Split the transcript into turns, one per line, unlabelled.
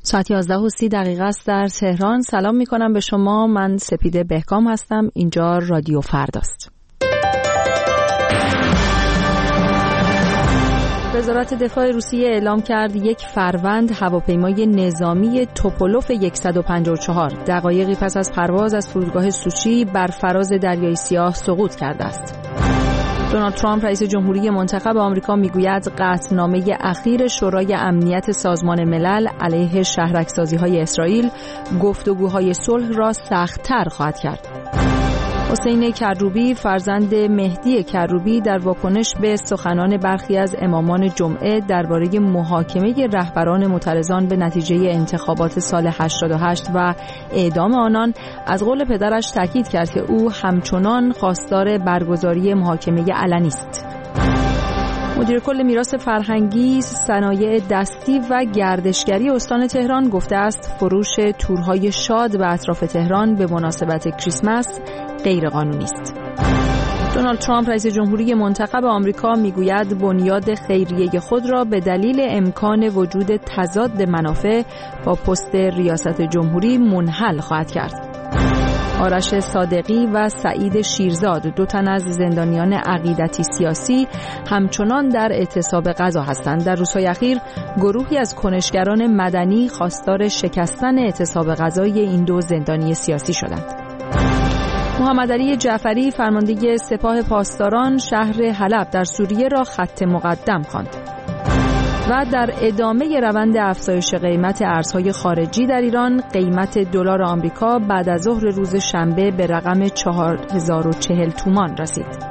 ساعت 11:30 است در تهران. سلام میکنم به شما. من سپیده بهکام هستم. اینجا رادیو فرداست. وزارت دفاع روسیه اعلام کرد 1 فروند هواپیمای نظامی توپولوف 154 دقایقی پس از پرواز از فرودگاه سوچی بر فراز دریای سیاه سقوط کرده است. دونالد ترامپ رئیس جمهوری منتخب آمریکا میگوید قطعنامه اخیر شورای امنیت سازمان ملل علیه شهرک‌سازی‌های اسرائیل گفتگوهای صلح را سخت‌تر خواهد کرد. حسین کروبی فرزند مهدی کروبی در واکنش به سخنان برخی از امامان جمعه درباره محاکمه رهبران معترضان به نتیجه انتخابات سال 88 و اعدام آنان از قول پدرش تاکید کرد که او همچنان خواستار برگزاری محاکمه علنی است. مدیر کل میراث فرهنگی، صنایع دستی و گردشگری استان تهران گفته است فروش تورهای شاد به اطراف تهران به مناسبت کریسمس غیر قانونی است. دونالد ترامپ رئیس جمهوری منتخب آمریکا میگوید بنیاد خیریه خود را به دلیل امکان وجود تضاد منافع با پست ریاست جمهوری منحل خواهد کرد. آرش صادقی و سعید شیرزاد 2 تن از زندانیان عقیدتی سیاسی همچنان در اعتصاب غذا هستند. در روزهای اخیر گروهی از کنشگران مدنی خواستار شکستن اعتصاب غذای این 2 زندانی سیاسی شدند. محمد علی جعفری فرمانده سپاه پاسداران شهر حلب در سوریه را خط مقدم خواند. و در ادامه روند افزایش قیمت ارزهای خارجی در ایران، قیمت دلار آمریکا بعد از ظهر روز شنبه به رقم 4040 تومان رسید.